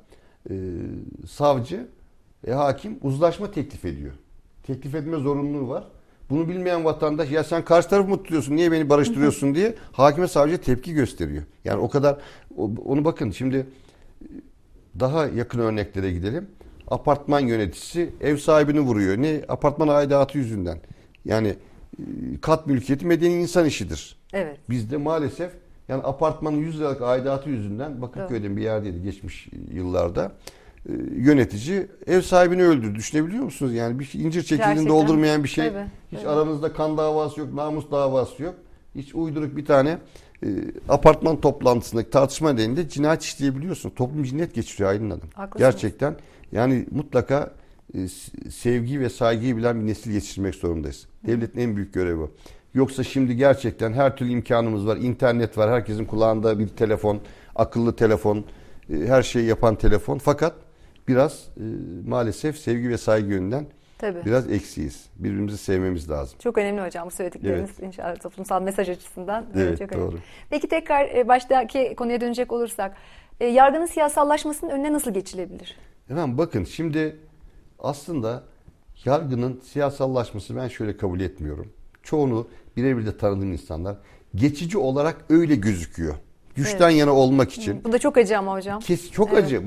Savcı, hakim uzlaşma teklif ediyor. Teklif etme zorunluluğu var. Bunu bilmeyen vatandaş ya sen karşı tarafı mı tutuyorsun niye beni barıştırıyorsun diye hakime savcıya tepki gösteriyor. Yani o kadar onu bakın şimdi daha yakın örneklere gidelim. Apartman yöneticisi ev sahibini vuruyor. Ne? Apartman aidatı yüzünden. Yani kat mülkiyeti medeni insan işidir. Evet. Bizde maalesef yani apartmanın 100 liralık aidatı yüzünden Bakırköy'de bir yerdeydi geçmiş yıllarda. Yönetici ev sahibini öldürdü. Düşünebiliyor musunuz? Yani bir incir çekirdeğini doldurmayan bir şey. Tabii, hiç aranızda kan davası yok, namus davası yok. Hiç uyduruk bir tane apartman toplantısındaki tartışma nedeniyle cinayet işleyebiliyorsun. Toplum cinayet geçiriyor Aylin Hanım. Haklısınız. Gerçekten yani mutlaka sevgi ve saygıyı bilen bir nesil yetiştirmek zorundayız. Devletin en büyük görevi bu. Yoksa şimdi gerçekten her türlü imkanımız var. İnternet var. Herkesin kulağında bir telefon, akıllı telefon, her şeyi yapan telefon. Fakat biraz maalesef sevgi ve saygı yönünden biraz eksiyiz. Birbirimizi sevmemiz lazım. Çok önemli hocam bu söyledikleriniz inşallah toplumsal mesaj açısından. Evet, çok doğru. Önemli. Peki tekrar baştaki konuya dönecek olursak yargının siyasallaşmasının önüne nasıl geçilebilir? Efendim bakın şimdi aslında yargının siyasallaşması ben şöyle kabul etmiyorum. Çoğunu birebir de tanıdığım insanlar geçici olarak öyle gözüküyor. Güçten yana olmak için. Bu da çok acı ama hocam. Çok acı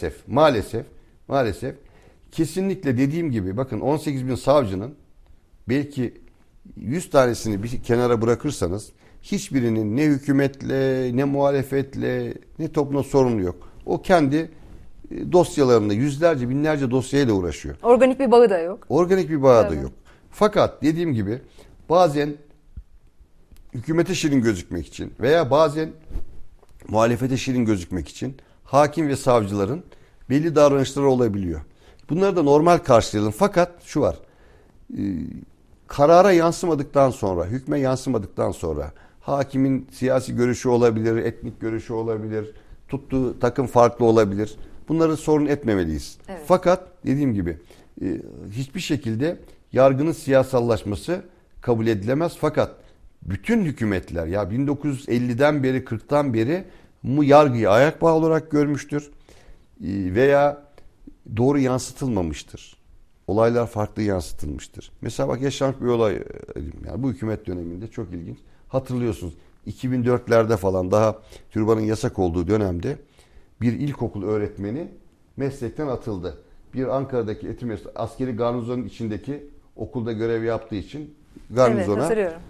maalesef. Kesinlikle dediğim gibi bakın 18 bin savcının belki 100 tanesini bir kenara bırakırsanız hiçbirinin ne hükümetle, ne muhalefetle, ne toplumda sorunu yok. O kendi dosyalarında yüzlerce, binlerce dosyayla uğraşıyor. Organik bir bağı da yok. Fakat dediğim gibi bazen hükümete şirin gözükmek için veya bazen muhalefete şirin gözükmek için hakim ve savcıların belli davranışları olabiliyor. Bunları da normal karşılayalım. Fakat şu var. Karara yansımadıktan sonra, hükme yansımadıktan sonra hakimin siyasi görüşü olabilir, etnik görüşü olabilir, tuttuğu takım farklı olabilir. Bunları sorun etmemeliyiz. Evet. Fakat dediğim gibi hiçbir şekilde yargının siyasallaşması kabul edilemez. Fakat bütün hükümetler ya 1950'den beri 40'tan beri mu yargıyı ayak bağı olarak görmüştür veya doğru yansıtılmamıştır. Olaylar farklı yansıtılmıştır. Mesela bak yaşanmış bir olay yani bu hükümet döneminde çok ilginç. Hatırlıyorsunuz 2004'lerde falan daha türbanın yasak olduğu dönemde bir ilkokul öğretmeni meslekten atıldı. Bir Ankara'daki Etimirkut askeri garnizonun içindeki okulda görev yaptığı için garnizona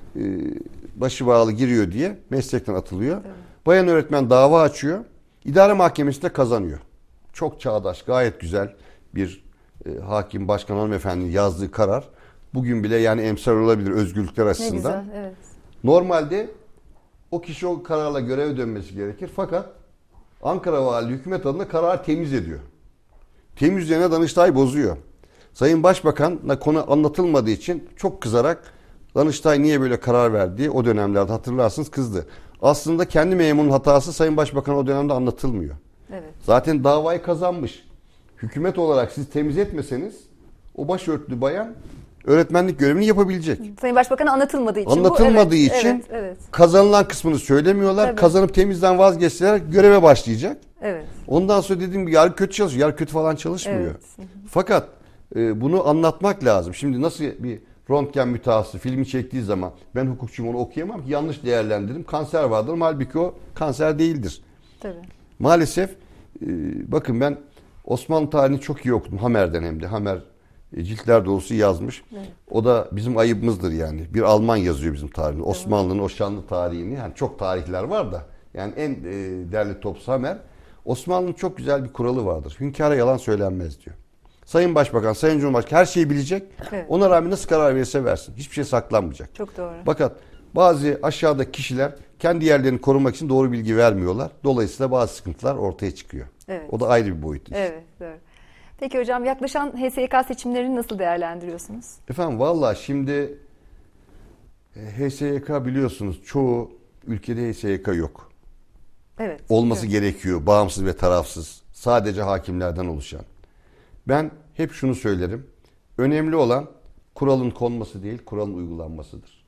başı bağlı giriyor diye meslekten atılıyor. Evet. Bayan öğretmen dava açıyor. İdare mahkemesinde kazanıyor. Çok çağdaş, gayet güzel bir hakim başkan hanımefendinin yazdığı karar. Bugün bile yani emsal olabilir özgürlükler açısından. Ne güzel, evet. Normalde o kişi o kararla göreve dönmesi gerekir. Fakat Ankara Valiliği hükümet adına kararı temiz ediyor. Temizleyene Danıştay bozuyor. Sayın Başbakan'la konu anlatılmadığı için çok kızarak Danıştay niye böyle karar verdi o dönemlerde hatırlarsınız kızdı. Aslında kendi memurun hatası Sayın Başbakan o dönemde anlatılmıyor. Evet. Zaten davayı kazanmış. Hükümet olarak siz temiz etmeseniz o başörtülü bayan öğretmenlik görevini yapabilecek. Sayın Başbakan'a anlatılmadığı için. Evet. Kazanılan kısmını söylemiyorlar. Tabii. Kazanıp temizden vazgeçseler göreve başlayacak. Evet. Ondan sonra dediğim gibi yargı kötü çalışıyor. Yargı kötü falan çalışmıyor. Evet. Fakat bunu anlatmak lazım. Şimdi nasıl bir röntgen mütehassısı filmi çektiği zaman ben hukukçuyum onu okuyamam ki yanlış değerlendiririm. Kanser vardır. Halbuki o kanser değildir. Tabii. Maalesef bakın ben Osmanlı tarihini çok iyi okudum. Hamer'den hem de. Hamer ciltler dolusu yazmış. Evet. O da bizim ayıbımızdır yani. Bir Alman yazıyor bizim tarihini. Evet. Osmanlı'nın o şanlı tarihini. Yani çok tarihler var da. Yani en derli toplusu Hamer. Osmanlı'nın çok güzel bir kuralı vardır. Hünkâra yalan söylenmez diyor. Sayın Başbakan, Sayın Cumhurbaşkanı her şeyi bilecek. Evet. Ona rağmen nasıl karar verirse versin. Hiçbir şey saklanmayacak. Çok doğru. Fakat bazı aşağıdaki kişiler kendi yerlerini korumak için doğru bilgi vermiyorlar. Dolayısıyla bazı sıkıntılar ortaya çıkıyor. Evet. O da ayrı bir boyut. Işte. Evet, doğru. Peki hocam yaklaşan HSYK seçimlerini nasıl değerlendiriyorsunuz? Efendim valla şimdi HSYK biliyorsunuz çoğu ülkede HSYK yok. Evet. Olması gerekiyor. Bağımsız ve tarafsız. Sadece hakimlerden oluşan. Ben hep şunu söylerim. Önemli olan kuralın konması değil, kuralın uygulanmasıdır.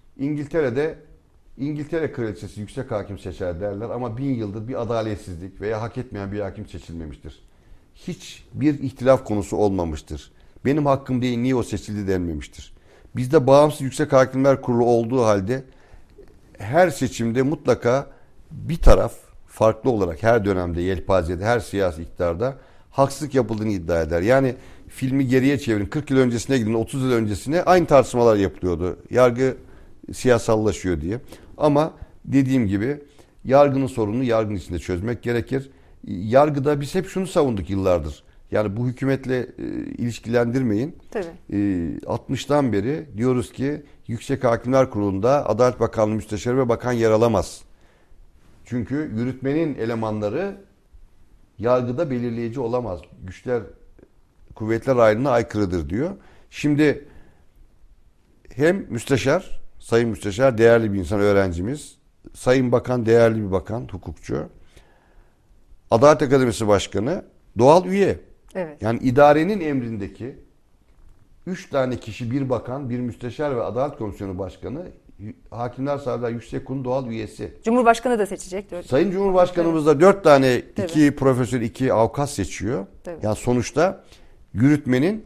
İngiltere kraliçesi yüksek hakim seçer derler ama 1000 yıldır bir adaletsizlik veya hak etmeyen bir hakim seçilmemiştir. Hiçbir ihtilaf konusu olmamıştır. Benim hakkım değil niye o seçildi denmemiştir. Bizde bağımsız yüksek hakimler kurulu olduğu halde her seçimde mutlaka bir taraf farklı olarak her dönemde yelpazede her siyasi iktidarda haksızlık yapıldığını iddia eder. Yani filmi geriye çevirin 40 yıl öncesine gidin 30 yıl öncesine aynı tartışmalar yapılıyordu. Yargı siyasallaşıyor diye. Ama dediğim gibi yargının sorununu yargının içinde çözmek gerekir. Yargıda biz hep şunu savunduk yıllardır. Yani bu hükümetle ilişkilendirmeyin. Tabii. 60'tan beri diyoruz ki Yüksek Hakimler Kurulu'nda Adalet Bakanlığı Müsteşarı ve Bakan yer alamaz. Çünkü yürütmenin elemanları yargıda belirleyici olamaz. Güçler, kuvvetler ayrılığına aykırıdır diyor. Şimdi hem müsteşar, Sayın Müsteşar değerli bir insan, öğrencimiz. Sayın Bakan değerli bir bakan, hukukçu. Adalet Akademisi Başkanı doğal üye. Evet. Yani idarenin emrindeki 3 tane kişi, bir bakan, bir müsteşar ve Adalet Komisyonu Başkanı, Hakimler Savcılar Yüksek Kurulu doğal üyesi. Cumhurbaşkanı da seçecek. Sayın Cumhurbaşkanımız da 4 tane, 2 profesör, 2 avukat seçiyor. Tabii. Yani sonuçta yürütmenin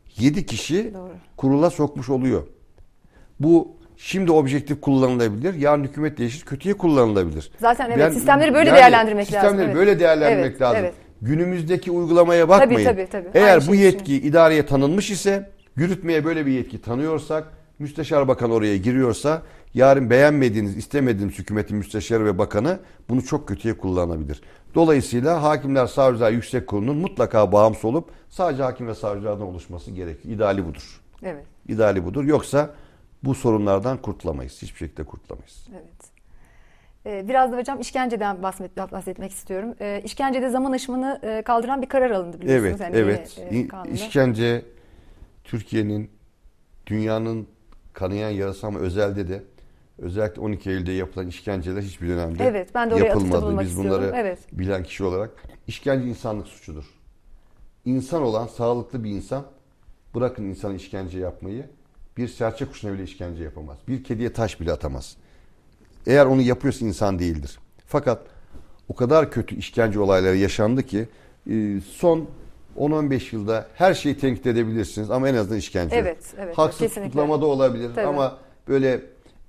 7 kişi Doğru. kurula sokmuş oluyor. Bu şimdi objektif kullanılabilir. Yarın hükümet değişir, kötüye kullanılabilir. Zaten evet, sistemleri böyle değerlendirmek lazım. Sistemleri Evet. böyle değerlendirmek Evet, lazım. evet. Günümüzdeki uygulamaya bakmayın. Tabii. Eğer Aynı bu şey yetki idareye tanınmış ise, yürütmeye böyle bir yetki tanıyorsak, müsteşar bakan oraya giriyorsa, yarın beğenmediğiniz, istemediğiniz hükümetin müsteşarı ve bakanı bunu çok kötüye kullanabilir. Dolayısıyla Hakimler Savcılar Yüksek Kurulu'nun mutlaka bağımsız olup sadece hakim ve savcılardan oluşması gerekir. İdeali budur. Evet. İdeali budur. Yoksa bu sorunlardan kurtulamayız. Hiçbir şekilde kurtulamayız. Evet. Biraz da hocam işkenceden bahsetmek istiyorum. İşkencede zaman aşımını kaldıran bir karar alındı biliyorsunuz. Evet. İşkence Türkiye'nin, dünyanın kanayan yarası ama özelde de özellikle 12 Eylül'de yapılan işkenceler hiçbir dönemde ben de oraya yapılmadı. Biz bunları istiyorum. bilen kişi olarak. İşkence insanlık suçudur. İnsan olan, sağlıklı bir insan, bırakın insana işkence yapmayı, bir serçe kuşuna bile işkence yapamaz. Bir kediye taş bile atamaz. Eğer onu yapıyorsa insan değildir. Fakat o kadar kötü işkence olayları yaşandı ki son 10-15 yılda her şeyi tenkit edebilirsiniz ama en azından işkence yok. Evet. Haksız tutuklama da olabilir ama böyle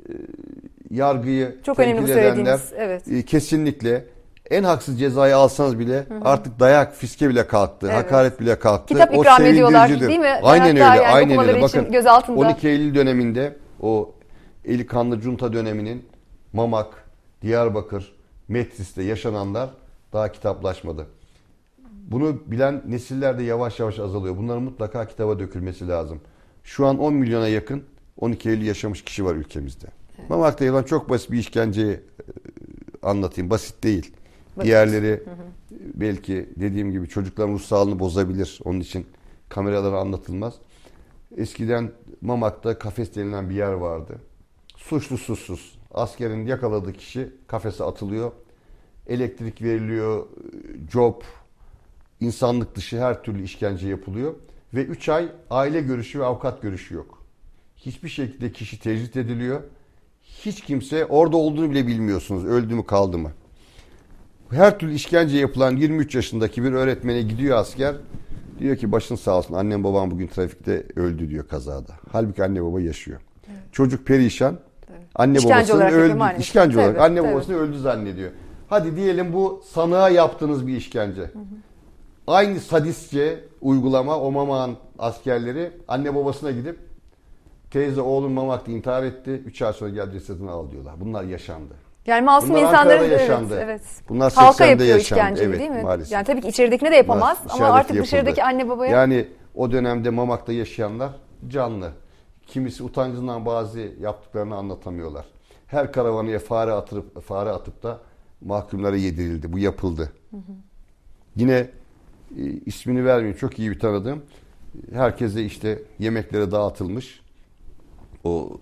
yargıyı çok tenkit edenler kesinlikle en haksız cezayı alsanız bile artık dayak, fiske bile kalktı, hakaret bile kalktı. Kitap o ikram ediyorlar değil mi? Aynen öyle, aynen öyle. Bakın gözaltında. 12 Eylül döneminde o eli kanlı junta döneminin Mamak, Diyarbakır, Metris'te yaşananlar daha kitaplaşmadı. Bunu bilen nesiller de yavaş yavaş azalıyor. Bunların mutlaka kitaba dökülmesi lazım. Şu an 10 milyona yakın 12 Eylül yaşamış kişi var ülkemizde. Evet. Mamak'ta yapılan çok basit bir işkenceyi anlatayım. Basit değil. Diğerleri belki dediğim gibi çocukların ruh sağlığını bozabilir. Onun için kameralara anlatılmaz. Eskiden Mamak'ta kafes denilen bir yer vardı. Suçlu suçsuz. Askerin yakaladığı kişi kafese atılıyor. Elektrik veriliyor, job, insanlık dışı her türlü işkence yapılıyor. Ve 3 ay aile görüşü ve avukat görüşü yok. Hiçbir şekilde kişi tecrit ediliyor. Hiç kimse orada olduğunu bile bilmiyorsunuz. Öldü mü kaldı mı? Her türlü işkence yapılan 23 yaşındaki bir öğretmene gidiyor asker. Diyor ki başın sağ olsun, annem babam bugün trafikte öldü diyor kazada. Halbuki anne baba yaşıyor. Evet. Çocuk perişan. Evet. Anne işkence babasının öldü. İşkence olarak anne babasını öldü zannediyor. Hadi diyelim bu sanığa yaptığınız bir işkence. Aynı sadistçe uygulama o Mamak'ın askerleri anne babasına gidip teyze oğlum Mamak'ta intihar etti. 3 ay sonra gel cesedini al diyorlar. Bunlar yaşandı. Yani masum bunlar insanların yaşandı. Evet. Bunlar halka 80'de yapıyor yaşandı. işkenceyi değil mi? Maalesef. Yani tabii ki içeridekine de yapamaz ama artık yapıldı. dışarıdaki anne babaya. Yani o dönemde Mamak'ta yaşayanlar canlı. Kimisi utancından bazı yaptıklarını anlatamıyorlar. Her karavanıya fare atıp da mahkumlara yedirildi. Bu yapıldı. Yine ismini vermeyeyim, çok iyi bir tanıdığım. Herkese işte yemeklere dağıtılmış. O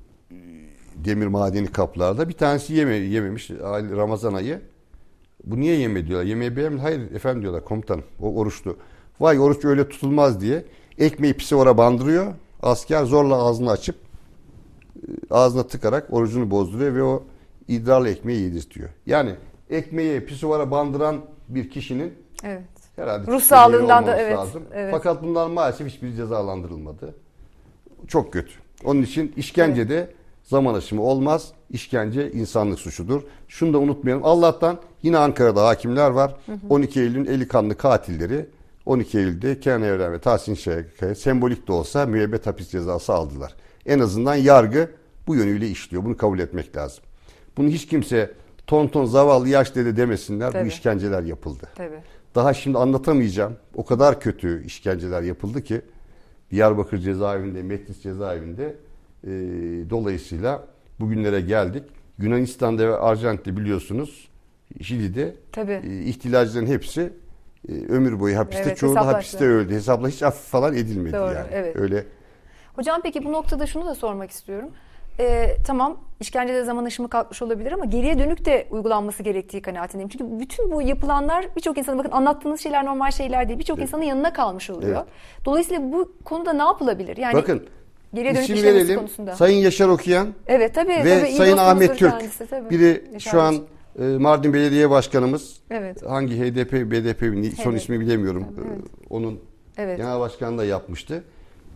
demir madeni kaplarda. Bir tanesi yememiş Ramazan ayı. Bu niye yeme diyorlar. Yemeği beğenmiyor. Hayır efendim diyorlar komutanım. O oruçlu. Vay oruç öyle tutulmaz diye. Ekmeği pisivara bandırıyor. Asker zorla ağzını açıp ağzına tıkarak orucunu bozduruyor ve o idrarlı ekmeği yedirtiyor. Yani ekmeği pisivara bandıran bir kişinin herhalde ruh sağlığından da lazım. Fakat bundan maalesef hiçbir cezalandırılmadı. Çok kötü. Onun için işkencede zaman aşımı olmaz. İşkence insanlık suçudur. Şunu da unutmayalım. Allah'tan yine Ankara'da hakimler var. 12 Eylül'ün eli kanlı katilleri 12 Eylül'de Kenan Evren ve Tahsin Şenkaya sembolik de olsa müebbet hapis cezası aldılar. En azından yargı bu yönüyle işliyor. Bunu kabul etmek lazım. Bunu hiç kimse tonton zavallı yaş dede demesinler. Bu işkenceler yapıldı. Daha şimdi anlatamayacağım. O kadar kötü işkenceler yapıldı ki Diyarbakır cezaevinde, Metris cezaevinde dolayısıyla bugünlere geldik. Yunanistan'da ve Arjantin'de biliyorsunuz, Şili'de ihtilalcilerin hepsi ömür boyu hapiste, çoğu da hapiste öldü. Hesapla hiç affı falan edilmedi yani. Öyle. Hocam peki bu noktada şunu da sormak istiyorum. Tamam işkencede zaman aşımı kalkmış olabilir ama geriye dönük de uygulanması gerektiği kanaatindeyim. Çünkü bütün bu yapılanlar birçok insanın, bakın anlattığınız şeyler normal şeyler değil. Birçok insanın yanına kalmış oluyor. Dolayısıyla bu konuda ne yapılabilir? Yani bakın geriye dönük isim işlemesi verelim. Konusunda. Sayın Yaşar Okuyan ve Sayın Ahmet Türk. Biri şu an Mardin Belediye Başkanımız. Hangi HDP, BDP son ismi bilemiyorum. Onun genel başkanı da yapmıştı.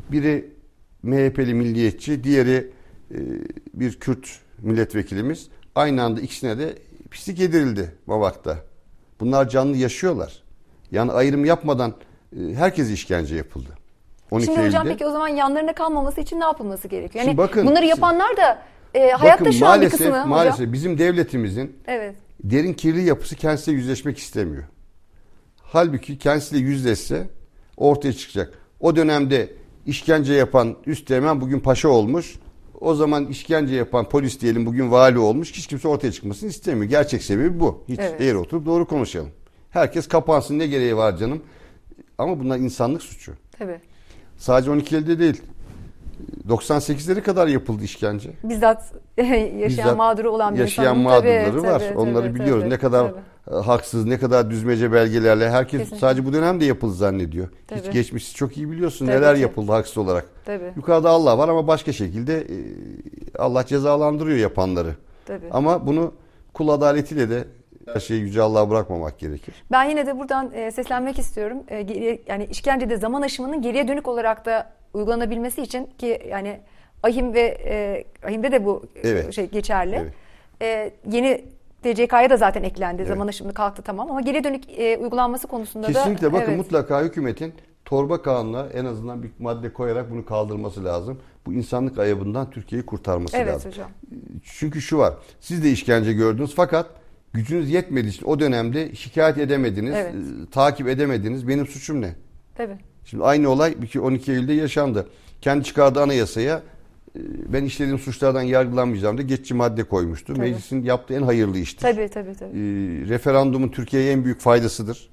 Biri MHP'li milliyetçi, diğeri bir Kürt milletvekilimiz. Aynı anda ikisine de pislik yedirildi Mavak'ta. Bunlar canlı yaşıyorlar. Yani ayrım yapmadan herkese işkence yapıldı. Şimdi hocam peki o zaman yanlarına kalmaması için ne yapılması gerekiyor? Yani bakın, bunları yapanlar da hayatta şu an bir kısmı hocam. Maalesef bizim devletimizin evet. derin kirli yapısı kendisiyle yüzleşmek istemiyor. Halbuki kendisiyle yüzleşse ortaya çıkacak. O dönemde işkence yapan üsteğmen bugün paşa olmuş. O zaman işkence yapan polis diyelim bugün vali olmuş. Hiç kimse ortaya çıkmasını istemiyor. Gerçek sebebi bu. Hiç eğri oturup doğru konuşalım. Herkes kapansın, ne gereği var canım. Ama bunlar insanlık suçu. Tabii. Sadece 12 Eylül'de değil. 98'leri kadar yapıldı işkence. Bizzat yaşayan mağduru olan bir yaşayan mağdurları var. Onları biliyoruz. Ne kadar haksız, ne kadar düzmece belgelerle. Herkes kesinlikle sadece bu dönemde yapıldı zannediyor. Tabii. Hiç geçmişi çok iyi biliyorsun. Tabii neler yapıldı haksız olarak. Tabii. Yukarıda Allah var ama başka şekilde Allah cezalandırıyor yapanları. Tabii. Ama bunu kul adaletiyle de her şeyi Yüce Allah'a bırakmamak gerekir. Ben yine de buradan seslenmek istiyorum. Yani işkencede zaman aşımının geriye dönük olarak da uygulanabilmesi için ki yani AHİM ve AHİM'de de bu geçerli. Evet. Yeni TCK'ya da zaten eklendi. Evet. Zaman aşımı kalktı tamam ama geriye dönük uygulanması konusunda kesinlikle bakın mutlaka hükümetin torba kanuna en azından bir madde koyarak bunu kaldırması lazım. Bu insanlık ayıbından Türkiye'yi kurtarması lazım. Hocam. Çünkü şu var. Siz de işkence gördünüz fakat gücünüz yetmediği için o dönemde şikayet edemediniz, takip edemediniz. Benim suçum ne? Tabii. Şimdi aynı olay 12 Eylül'de yaşandı. Kendi çıkardığı anayasaya ben işlediğim suçlardan yargılanmayacağım da geçici madde koymuştu. Tabii. Meclisin yaptığı en hayırlı iştir. Tabii. Referandumun Türkiye'ye en büyük faydasıdır.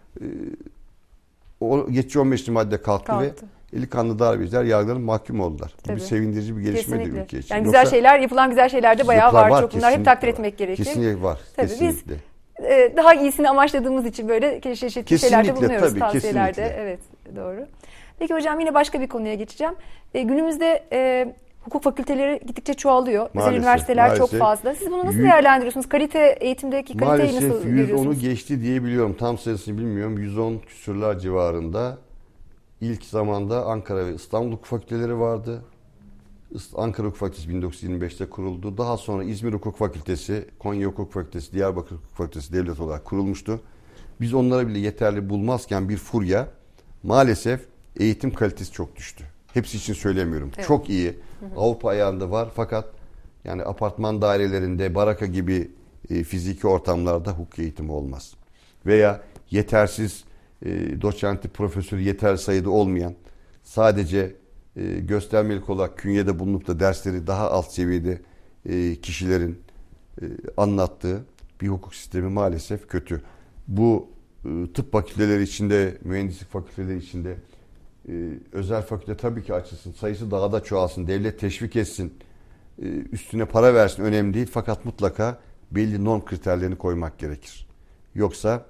O geçici 15. madde kalktı ve eli kanlı darbeciler yargılanıp mahkum oldular. Bu bir sevindirici bir gelişmedir ülke için. Yani güzel şeyler, yapılan güzel şeyler de bayağı var. Çok bunlar hep takdir etmek gerekir. Kesinlikle var. Tabii kesinlikle. Biz daha iyisini amaçladığımız için böyle çeşitli şeylerde bulunuyoruz tavsiyelerde. Kesinlikle. Evet, doğru. Peki hocam yine başka bir konuya geçeceğim. Günümüzde hukuk fakülteleri gittikçe çoğalıyor. Özel üniversiteler çok fazla. Siz bunu nasıl değerlendiriyorsunuz? Eğitimdeki kaliteyi nasıl görüyorsunuz? Maalesef 110'u geçti diyebiliyorum. Tam sayısını bilmiyorum. 110 küsurlar civarında. İlk zamanda Ankara ve İstanbul hukuk fakülteleri vardı. Ankara Hukuk Fakültesi 1925'te kuruldu. Daha sonra İzmir Hukuk Fakültesi, Konya Hukuk Fakültesi, Diyarbakır Hukuk Fakültesi devlet olarak kurulmuştu. Biz onlara bile yeterli bulmazken bir furya, maalesef eğitim kalitesi çok düştü. Hepsi için söylemiyorum. Evet. Çok iyi. Avrupa ayağında var fakat yani apartman dairelerinde, baraka gibi fiziki ortamlarda hukuk eğitimi olmaz. Veya yetersiz doçenti, profesörü yeterli sayıda olmayan, sadece göstermelik olarak künyede bulunup da dersleri daha alt seviyede kişilerin anlattığı bir hukuk sistemi maalesef kötü. Bu tıp fakülteleri içinde, mühendislik fakülteleri içinde özel fakülte tabii ki açılsın, sayısı daha da çoğalsın, devlet teşvik etsin, üstüne para versin önemli değil fakat mutlaka belli norm kriterlerini koymak gerekir. Yoksa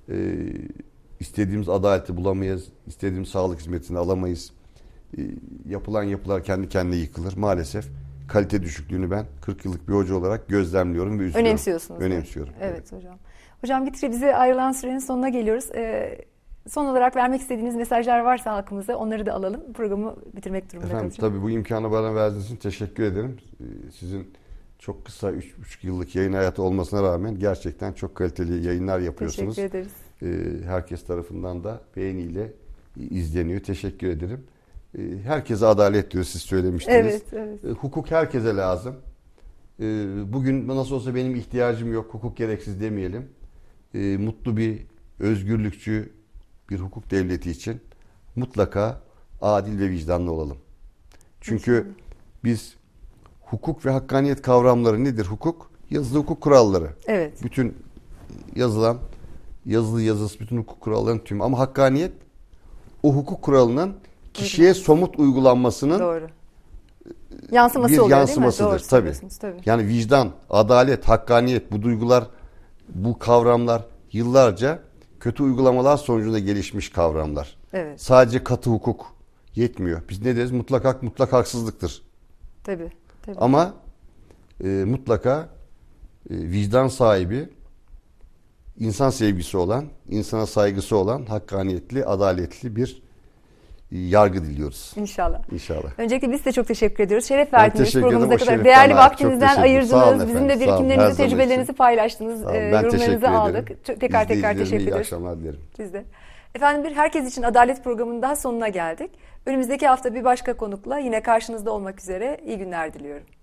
istediğimiz adaleti bulamayız, istediğimiz sağlık hizmetini alamayız. Yapılan yapılar kendi kendine yıkılır. Maalesef kalite düşüklüğünü ben 40 yıllık bir hoca olarak gözlemliyorum ve üzülüyorum. Önemsiyorsunuz. Önemsiyorum. Evet hocam. Hocam gittikçe bize ayrılan sürenin sonuna geliyoruz. Son olarak vermek istediğiniz mesajlar varsa halkımıza onları da alalım. Programı bitirmek durumunda kalacağım. Tabii bu imkanı bana verdiğiniz için teşekkür ederim. Sizin çok kısa 3,5 yıllık yayın hayatı olmasına rağmen gerçekten çok kaliteli yayınlar yapıyorsunuz. Teşekkür ederiz. Herkes tarafından da beğeniyle izleniyor. Teşekkür ederim. Herkese adalet diyor, siz söylemiştiniz. Evet. Hukuk herkese lazım. Bugün nasıl olsa benim ihtiyacım yok, hukuk gereksiz demeyelim. Mutlu bir, özgürlükçü bir hukuk devleti için mutlaka adil ve vicdanlı olalım. Çünkü biz hukuk ve hakkaniyet kavramları nedir? Hukuk, yazılı hukuk kuralları. Evet. Bütün yazılan, yazılı yazısız bütün hukuk kurallarının tümü. Ama hakkaniyet o hukuk kuralının kişiye somut uygulanmasının doğru. Yansıması bir oluyor, yansımasıdır. Değil mi? Doğru, tabii. Yani vicdan, adalet, hakkaniyet, bu duygular, bu kavramlar yıllarca kötü uygulamalar sonucunda gelişmiş kavramlar. Evet. Sadece katı hukuk yetmiyor. Biz ne deriz? Mutlak hak, mutlak haksızlıktır. Tabii. Ama mutlaka vicdan sahibi, insan sevgisi olan, insana saygısı olan, hakkaniyetli, adaletli bir yargı diliyoruz. İnşallah. İnşallah. Öncelikle biz de çok teşekkür ediyoruz. Şeref verdiniz programımıza kadar. Şeref Değerli bana. vaktinizden ayırdınız. Bizim de birikimlerinizi, tecrübelerinizi için. paylaştınız. Yorumlarınızı aldık. Tekrar teşekkür ediyoruz. İyi akşamlar dilerim. Biz de. Efendim bir Herkes için Adalet programının daha sonuna geldik. Önümüzdeki hafta bir başka konukla yine karşınızda olmak üzere. İyi günler diliyorum.